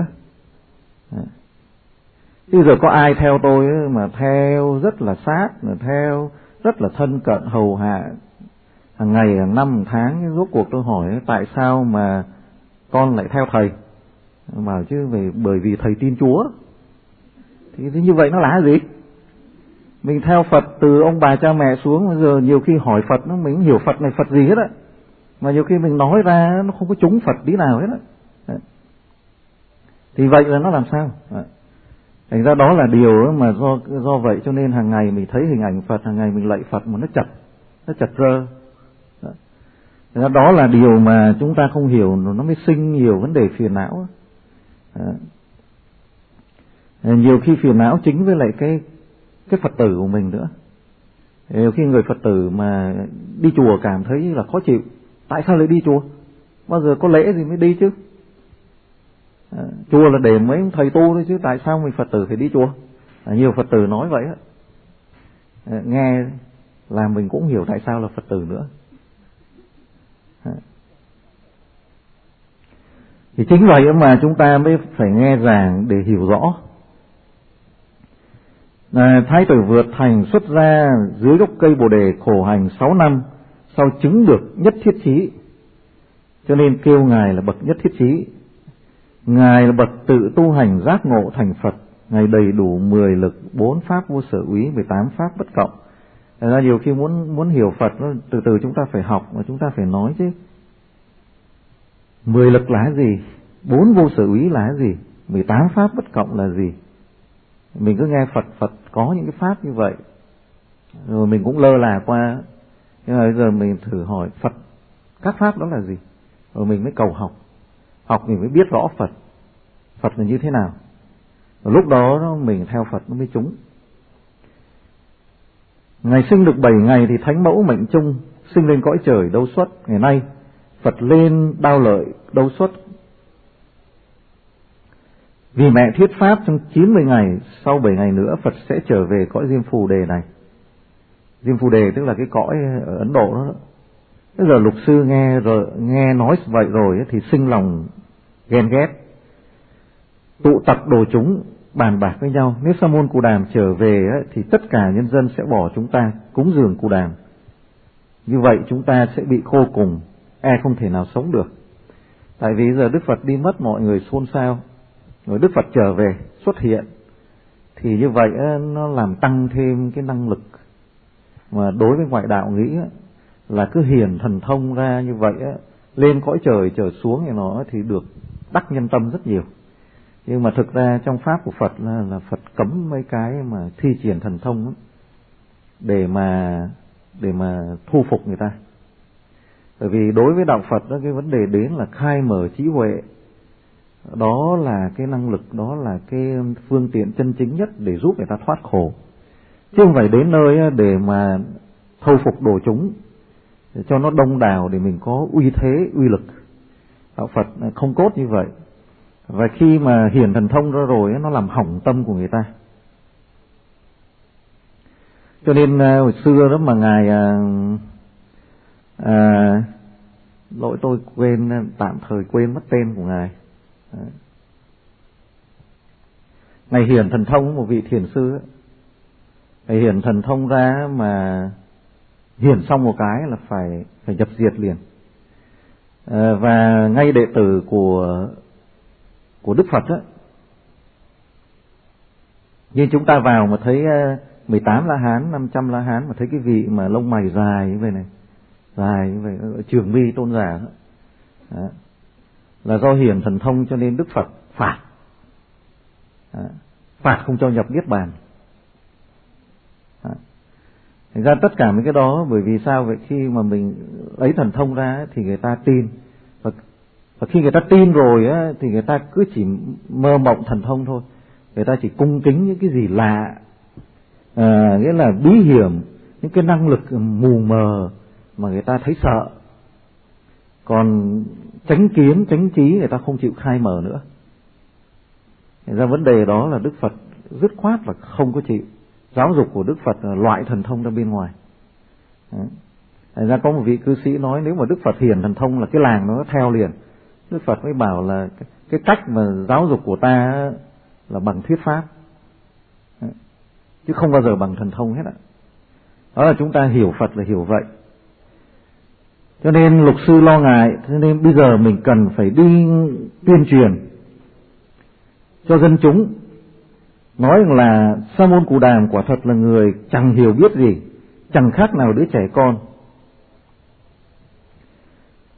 Bây giờ có ai theo tôi mà theo rất là sát, mà theo rất là thân cận hầu hạ hàng ngày, hàng năm, hàng tháng, rốt cuộc tôi hỏi tại sao mà con lại theo thầy? Bảo chứ về bởi vì thầy tin Chúa. Thì, thì như vậy nó là gì? Mình theo Phật từ ông bà cha mẹ xuống, bây giờ nhiều khi hỏi Phật nó mình không hiểu Phật này Phật gì hết á. mà nhiều khi mình nói ra nó không có trúng Phật tí nào hết á. Thì vậy là nó làm sao? Thành ra đó là điều mà do do vậy cho nên hàng ngày mình thấy hình ảnh Phật, hàng ngày mình lạy Phật mà nó chật, nó chật rơ. Thành ra đó là điều mà chúng ta không hiểu, nó mới sinh nhiều vấn đề phiền não. Nhiều khi phiền não chính với lại cái cái Phật tử của mình nữa. Nhiều khi người Phật tử mà đi chùa cảm thấy là khó chịu. Tại sao lại đi chùa? Bao giờ có lễ gì mới đi chứ? À, chùa là để mấy thầy tu thôi chứ tại sao mình Phật tử phải đi chùa? À, nhiều Phật tử nói vậy á. À, nghe là mình cũng hiểu tại sao là Phật tử nữa. À. Thì chính vậy mà chúng ta mới phải nghe giảng để hiểu rõ. À, Thái tử vượt thành xuất ra dưới gốc cây Bồ đề khổ hành sáu năm, sau chứng được nhất thiết chí, cho nên kêu ngài là bậc nhất thiết chí. Ngài là bậc tự tu hành giác ngộ thành Phật, ngài đầy đủ mười lực, bốn pháp vô sở úy, mười tám pháp bất cộng. Thật ra nhiều khi muốn muốn hiểu Phật, từ từ chúng ta phải học và chúng ta phải nói chứ. Mười lực là gì? Bốn vô sở úy là gì? Mười tám pháp bất cộng là gì? Mình cứ nghe Phật Phật có những cái pháp như vậy, rồi mình cũng lơ là qua. Nhưng mà bây giờ mình thử hỏi Phật các pháp đó là gì, rồi mình mới cầu học. Học mình mới biết rõ Phật, Phật là như thế nào. Và lúc đó mình theo Phật nó mới trúng. Ngày sinh được bảy ngày thì Thánh Mẫu mệnh chung, sinh lên cõi trời đâu xuất. Ngày nay Phật lên Đao Lợi đâu xuất. Vì mẹ thuyết pháp trong chín mươi ngày, sau bảy ngày nữa Phật sẽ trở về cõi Diêm Phù Đề này. Diêm Phù Đề tức là cái cõi ở Ấn Độ đó. Bây giờ Lục Sư nghe rồi nghe nói vậy rồi thì sinh lòng ghen ghét, tụ tập đồ chúng bàn bạc với nhau, nếu Sa môn Cù Đàm trở về thì tất cả nhân dân sẽ bỏ chúng ta cúng dường Cù Đàm. Như vậy chúng ta sẽ bị khô cùng, e không thể nào sống được. Tại vì giờ Đức Phật đi mất, mọi người xôn xao, rồi Đức Phật trở về xuất hiện, thì như vậy nó làm tăng thêm cái năng lực. Mà đối với ngoại đạo nghĩ là cứ hiển thần thông ra như vậy, lên cõi trời trở xuống thì nó thì được đắc nhân tâm rất nhiều. Nhưng mà thực ra trong pháp của Phật là, là Phật cấm mấy cái mà thi triển thần thông đó, để mà để mà thu phục người ta. Bởi vì đối với đạo Phật đó, cái vấn đề đến là khai mở trí huệ, đó là cái năng lực, đó là cái phương tiện chân chính nhất để giúp người ta thoát khổ, chứ không phải đến nơi để mà thâu phục đồ chúng, để cho nó đông đảo để mình có uy thế, uy lực. Đạo Phật không cốt như vậy. Và khi mà hiển thần thông ra rồi, nó làm hỏng tâm của người ta. Cho nên hồi xưa đó mà Ngài à, à, lỗi tôi quên, tạm thời quên mất tên của Ngài. Ngài hiển thần thông một vị thiền sư ấy. Ngài hiển thần thông ra mà hiển xong một cái là phải phải nhập diệt liền. À, và ngay đệ tử của của Đức Phật á, như chúng ta vào mà thấy mười tám La Hán, năm trăm La Hán, mà thấy cái vị mà lông mày dài như vậy này, dài như vậy, Trường Mi Tôn giả đó. Đó. Là do hiển thần thông cho nên Đức Phật phạt. Đó. Phạt không cho nhập Niết Bàn. Đó. Thành ra tất cả mấy cái đó, bởi vì sao vậy? Khi mà mình lấy thần thông ra thì người ta tin. Và, và khi người ta tin rồi á, thì người ta cứ chỉ mơ mộng thần thông thôi. Người ta chỉ cung kính những cái gì lạ, à, nghĩa là bí hiểm, những cái năng lực mù mờ mà người ta thấy sợ. Còn chánh kiến, chánh trí người ta không chịu khai mở nữa. Thành ra vấn đề đó là Đức Phật dứt khoát là không có chịu. Giáo dục của Đức Phật là loại thần thông ra bên ngoài. Thành ra có một vị cư sĩ nói nếu mà Đức Phật hiển thần thông là cái làng nó theo liền. Đức Phật mới bảo là cái cách mà giáo dục của ta là bằng thuyết pháp, chứ không bao giờ bằng thần thông hết ạ. Đó là chúng ta hiểu Phật là hiểu vậy. Cho nên Lục Sư lo ngại, cho nên bây giờ mình cần phải đi tuyên truyền cho dân chúng, nói rằng là Sa môn Cù Đàm quả thật là người chẳng hiểu biết gì, chẳng khác nào đứa trẻ con.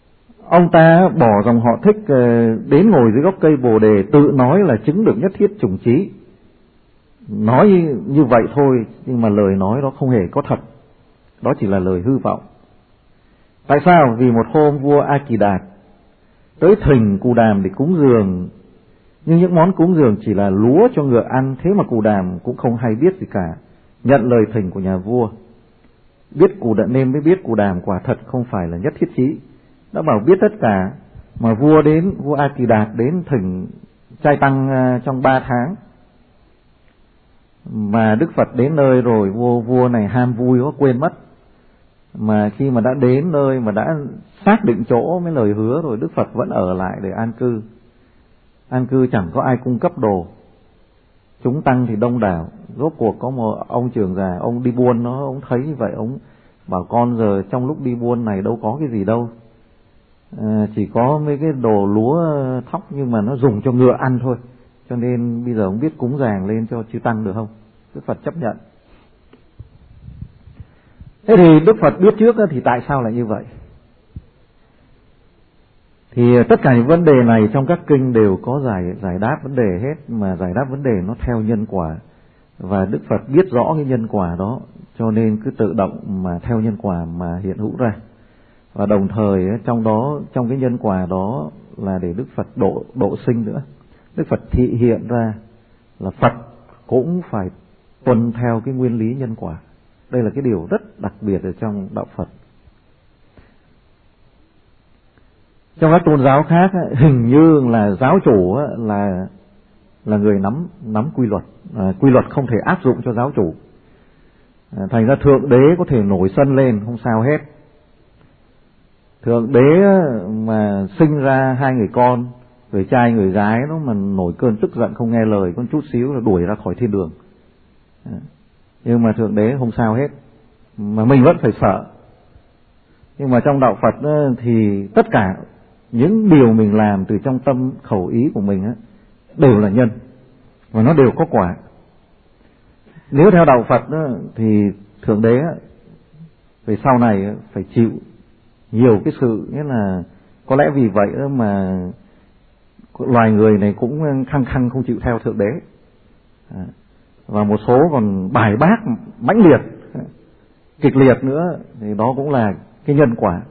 Ông ta bỏ dòng họ Thích đến ngồi dưới gốc cây Bồ Đề, tự nói là chứng được nhất thiết chủng trí. Nói như vậy thôi, nhưng mà lời nói đó không hề có thật, đó chỉ là lời hư vọng. Tại sao? Vì một hôm vua A Kỳ Đạt tới thỉnh Cù Đàm để cúng dường, nhưng những món cúng dường chỉ là lúa cho ngựa ăn, thế mà Cù Đàm cũng không hay biết gì cả, nhận lời thỉnh của nhà vua. Biết Cù Đàm nên mới biết Cù Đàm quả thật không phải là nhất thiết chí, đã bảo biết tất cả. Mà vua đến, vua A Kỳ Đạt đến thỉnh trai tăng trong ba tháng, mà Đức Phật đến nơi rồi, vua vua này ham vui quá quên mất. Mà khi mà đã đến nơi mà đã xác định chỗ với lời hứa rồi, Đức Phật vẫn ở lại để an cư. An cư chẳng có ai cung cấp đồ, chúng tăng thì đông đảo. Rốt cuộc có một ông trưởng già, ông đi buôn nó, ông thấy như vậy, ông bảo con giờ trong lúc đi buôn này đâu có cái gì đâu, à, chỉ có mấy cái đồ lúa thóc nhưng mà nó dùng cho ngựa ăn thôi, cho nên bây giờ ông biết cúng dường lên cho chư tăng được không? Đức Phật chấp nhận. Thế thì Đức Phật biết trước thì tại sao lại như vậy? Thì tất cả những vấn đề này trong các kinh đều có giải giải đáp vấn đề hết, mà giải đáp vấn đề nó theo nhân quả, và Đức Phật biết rõ cái nhân quả đó, cho nên cứ tự động mà theo nhân quả mà hiện hữu ra. Và đồng thời trong đó, trong cái nhân quả đó là để Đức Phật độ độ sinh nữa. Đức Phật thị hiện ra là Phật cũng phải tuân theo cái nguyên lý nhân quả. Đây là cái điều rất đặc biệt ở trong đạo Phật. Trong các tôn giáo khác hình như là giáo chủ là là người nắm nắm quy luật, à, quy luật không thể áp dụng cho giáo chủ. À, thành ra thượng đế có thể nổi sân lên không sao hết. Thượng đế mà sinh ra hai người con, người trai người gái, nó mà nổi cơn tức giận không nghe lời con chút xíu là đuổi ra khỏi thiên đường. À, nhưng mà thượng đế không sao hết, mà mình vẫn phải sợ. Nhưng mà trong đạo Phật thì tất cả những điều mình làm từ trong tâm khẩu ý của mình đều là nhân, và nó đều có quả. Nếu theo đạo Phật thì thượng đế về sau này phải chịu nhiều cái sự, nghĩa là có lẽ vì vậy mà loài người này cũng khăng khăng không chịu theo thượng đế, và một số còn bài bác mãnh liệt kịch liệt nữa, thì đó cũng là cái nhân quả.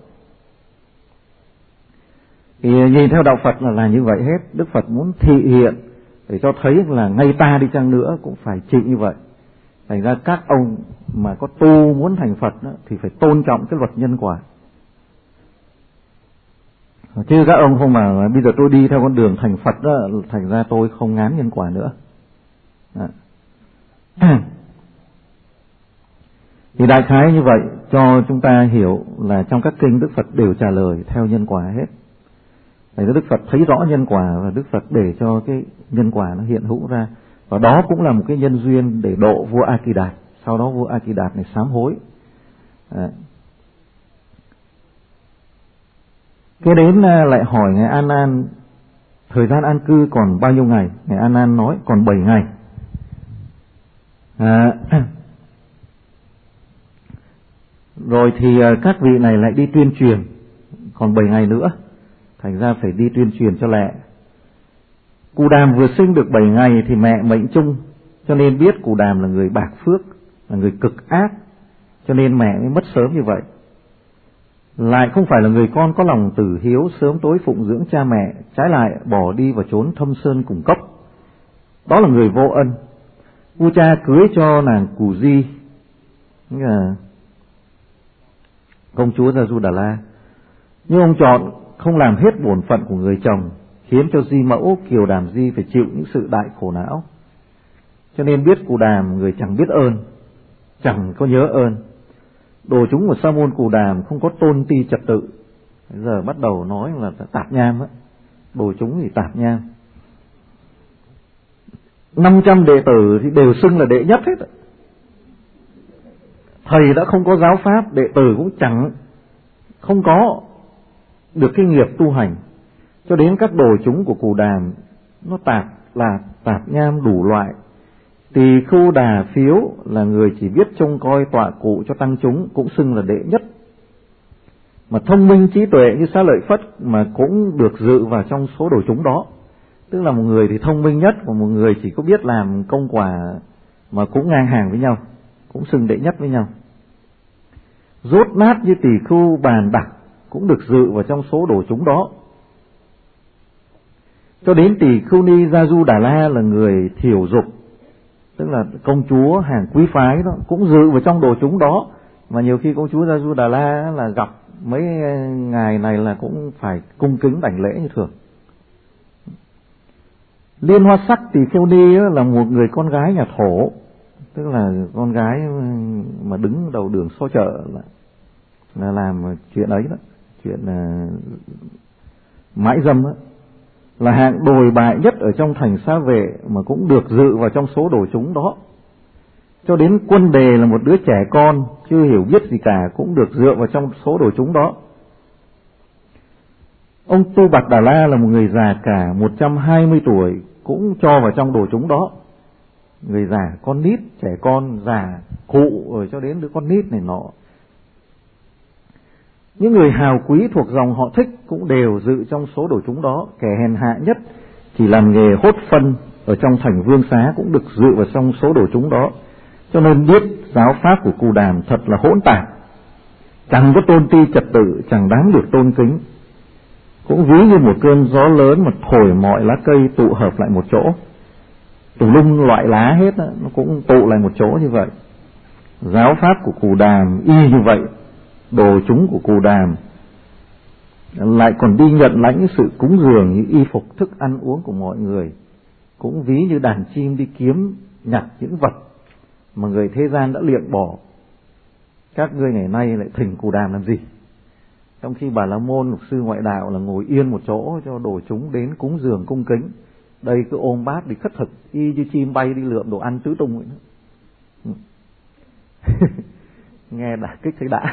Thì nhìn theo đạo Phật là là như vậy hết. Đức Phật muốn thị hiện để cho thấy là ngay ta đi chăng nữa cũng phải chịu như vậy. Thành ra các ông mà có tu muốn thành Phật đó, thì phải tôn trọng cái luật nhân quả. Chứ các ông không mà bây giờ tôi đi theo con đường thành Phật đó, thành ra tôi không ngán nhân quả nữa. Đó. Thì đại khái như vậy cho chúng ta hiểu là trong các kinh Đức Phật đều trả lời theo nhân quả hết. Để Đức Phật thấy rõ nhân quả, và Đức Phật để cho cái nhân quả nó hiện hữu ra. Và đó cũng là một cái nhân duyên để độ vua A Kỳ Đạt. Sau đó vua A Kỳ Đạt này sám hối. À. Kế đến lại hỏi Ngài A Nan thời gian an cư còn bao nhiêu ngày. Ngài A Nan nói còn bảy ngày. À, rồi thì các vị này lại đi tuyên truyền còn bảy ngày nữa, thành ra phải đi tuyên truyền cho lẹ. Cù Đàm vừa sinh được bảy ngày thì mẹ mệnh chung, cho nên biết Cù Đàm là người bạc phước, là người cực ác, cho nên mẹ mới mất sớm như vậy. Lại không phải là người con có lòng tử hiếu sớm tối phụng dưỡng cha mẹ, trái lại bỏ đi vào chốn thâm sơn cùng cốc, đó là người vô ân. Vua cha cưới cho nàng Cù Di, là công chúa Gia Du Đà La, nhưng ông chọn không làm hết bổn phận của người chồng, khiến cho Di mẫu Kiều Đàm Di phải chịu những sự đại khổ não. Cho nên biết Cù Đàm người chẳng biết ơn, chẳng có nhớ ơn. Đồ chúng của Sa môn Cù Đàm không có tôn ti trật tự. Bây giờ bắt đầu nói là tạp nham á, đồ chúng thì tạp nham. năm trăm đệ tử thì đều xưng là đệ nhất hết. Thầy đã không có giáo pháp, đệ tử cũng chẳng không có được cái nghiệp tu hành. Cho đến các đồ chúng của Cù Đàm nó tạp là tạp nham đủ loại. Tỳ Khưu Đà Phiếu là người chỉ biết trông coi tọa cụ cho tăng chúng, cũng xưng là đệ nhất. mà thông minh trí tuệ như Xá Lợi Phất mà cũng được dự vào trong số đồ chúng đó. Tức là một người thì thông minh nhất và một người chỉ có biết làm công quả mà cũng ngang hàng với nhau, cũng xưng đệ nhất với nhau. Dốt nát như Tỳ Khưu Bàn Đặc cũng được dự vào trong số đồ chúng đó. Cho đến Tỳ Khưu Ni Gia Du Đà La là người thiểu dục, tức là công chúa hàng quý phái đó, cũng dự vào trong đồ chúng đó. Mà nhiều khi công chúa Gia Du Đà La là gặp mấy ngày này là cũng phải cung kính đảnh lễ như thường. Liên Hoa Sắc Tỳ Khưu Ni là một người con gái nhà Thổ, tức là con gái mà đứng đầu đường xó chợ là, là làm chuyện ấy đó, chuyện uh, mãi dâm đó, là hạng đồi bại nhất ở trong thành Xá Vệ mà cũng được dự vào trong số đồ chúng đó. Cho đến Quân Đề là một đứa trẻ con chưa hiểu biết gì cả cũng được dựa vào trong số đồ chúng đó. Ông Tu Bạt Đà La là một người già cả một trăm hai mươi tuổi cũng cho vào trong đồ chúng đó. Người già, con nít, trẻ con, già, cụ rồi cho đến đứa con nít này nọ. Những người hào quý thuộc dòng họ Thích cũng đều dự trong số đồ chúng đó. Kẻ hèn hạ nhất chỉ làm nghề hốt phân ở trong thành Vương Xá cũng được dự vào trong số đồ chúng đó. Cho nên biết giáo pháp của Cù Đàm thật là hỗn tạp, chẳng có tôn ti trật tự, chẳng đáng được tôn kính. Cũng ví như một cơn gió lớn mà thổi mọi lá cây tụ hợp lại một chỗ, tùm lum loại lá hết đó, nó cũng tụ lại một chỗ như vậy. Giáo pháp của Cù Đàm y như vậy, đồ chúng của Cù Đàm lại còn đi nhận lãnh sự cúng dường như y phục thức ăn uống của mọi người, cũng ví như đàn chim đi kiếm nhặt những vật mà người thế gian đã liệng bỏ. Các ngươi ngày nay lại thỉnh Cù Đàm làm gì? Trong khi Bà La Môn Lục Sư Ngoại Đạo là ngồi yên một chỗ cho đồ chúng đến cúng dường cung kính, đây cứ ôm bát đi khất thực y như chim bay đi lượm đồ ăn tứ tung vậy đó. Nghe đã kích thấy đã.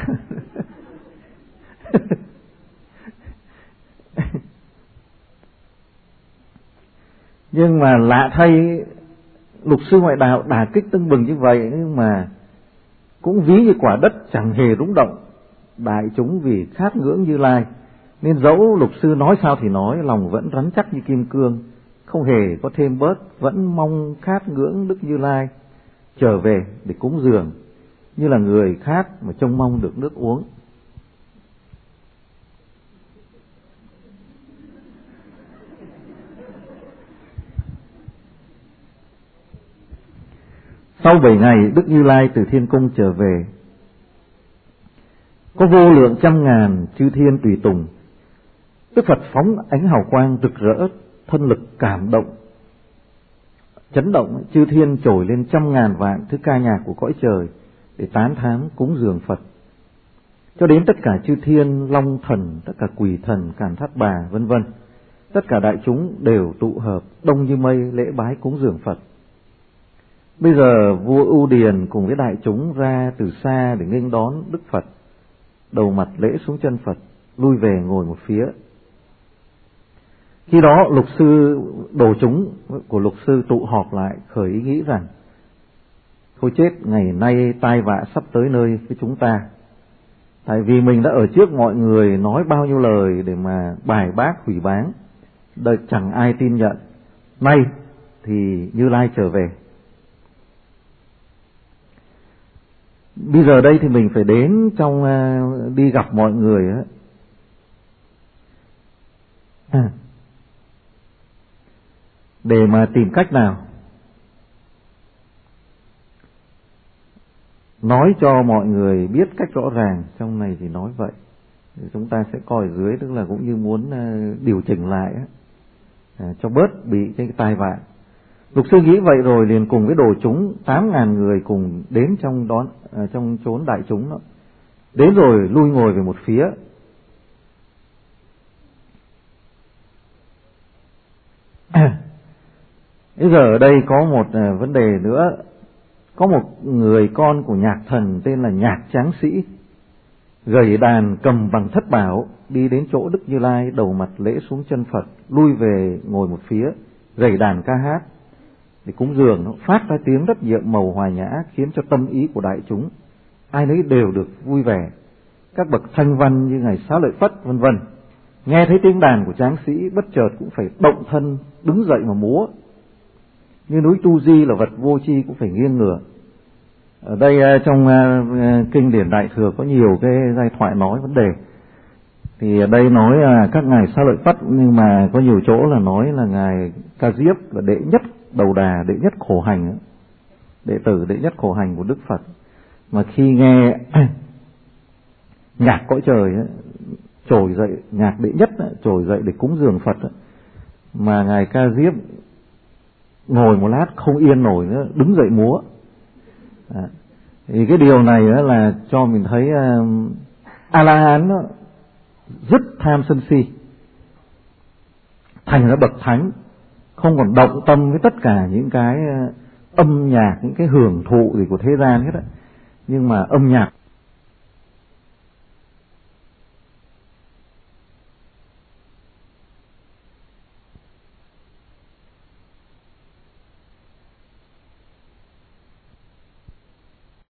Nhưng mà lạ thay, Lục Sư Ngoại Đạo đả kích tưng bừng như vậy nhưng mà cũng ví như quả đất chẳng hề rung động. Đại chúng vì khát ngưỡng Như Lai nên dẫu Lục Sư nói sao thì nói, lòng vẫn rắn chắc như kim cương, không hề có thêm bớt, vẫn mong khát ngưỡng Đức Như Lai trở về để cúng dường, như là người khát mà trông mong được nước uống. Sau bảy ngày Đức Như Lai từ thiên cung trở về, có vô lượng trăm ngàn chư thiên tùy tùng. Đức Phật phóng ánh hào quang rực rỡ, thân lực cảm động, chấn động, chư thiên trồi lên trăm ngàn vạn thứ ca nhạc của cõi trời để tán thán cúng dường Phật. Cho đến tất cả chư thiên, long thần, tất cả quỷ thần, Càn Thát Bà, vân vân, tất cả đại chúng đều tụ hợp đông như mây lễ bái cúng dường Phật. Bây giờ vua Ưu Điền cùng với đại chúng ra từ xa để nghênh đón Đức Phật, đầu mặt lễ xuống chân Phật, lui về ngồi một phía. Khi đó Lục Sư, đồ chúng của Lục Sư tụ họp lại khởi ý nghĩ rằng: thôi chết, ngày nay tai vạ sắp tới nơi với chúng ta. Tại vì mình đã ở trước mọi người nói bao nhiêu lời để mà bài bác hủy báng, đời chẳng ai tin nhận. Nay thì Như Lai trở về, bây giờ đây thì mình phải đến trong uh, đi gặp mọi người á. À, để mà tìm cách nào nói cho mọi người biết cách rõ ràng. Trong này thì nói vậy, chúng ta sẽ coi dưới, tức là cũng như muốn uh, điều chỉnh lại á, à, cho bớt bị cái tai vạ. Lục Sư nghĩ vậy rồi liền cùng với đồ chúng tám ngàn người cùng đến trong đón à, trong chốn đại chúng đó. Đến rồi lui ngồi về một phía. À, bây giờ ở đây có một à, vấn đề nữa. Có một người con của nhạc thần tên là Nhạc Tráng Sĩ, gầy đàn cầm bằng thất bảo đi đến chỗ Đức Như Lai, đầu mặt lễ xuống chân Phật, lui về ngồi một phía, gầy đàn ca hát để cúng dường. Nó phát ra tiếng rất nhiệm màu hòa nhã, khiến cho tâm ý của đại chúng ai nấy đều được vui vẻ. các bậc thanh văn như ngài Xá Lợi Phất vân vân, nghe thấy tiếng đàn của tráng sĩ bất chợt cũng phải động thân đứng dậy mà múa. Như núi Tu Di là vật vô tri cũng phải nghiêng ngửa. Ở đây trong kinh điển Đại Thừa có nhiều cái giai thoại nói vấn đề. Thì ở đây nói là các ngài Xá Lợi Phất, nhưng mà có nhiều chỗ là nói là ngài Ca Diếp là đệ nhất đầu đà, đệ nhất khổ hành, đệ tử đệ nhất khổ hành của Đức Phật. Mà khi nghe nhạc cõi trời ấy, trồi dậy, nhạc đệ nhất ấy, trồi dậy để cúng dường Phật ấy, mà ngài Ca Diếp ngồi một lát không yên nổi nữa, đứng dậy múa. À, thì cái điều này là cho mình thấy uh, A La Hán rất tham sân si, thành ra bậc thánh, không còn động tâm với tất cả những cái uh, âm nhạc, những cái hưởng thụ gì của thế gian hết á. Nhưng mà âm nhạc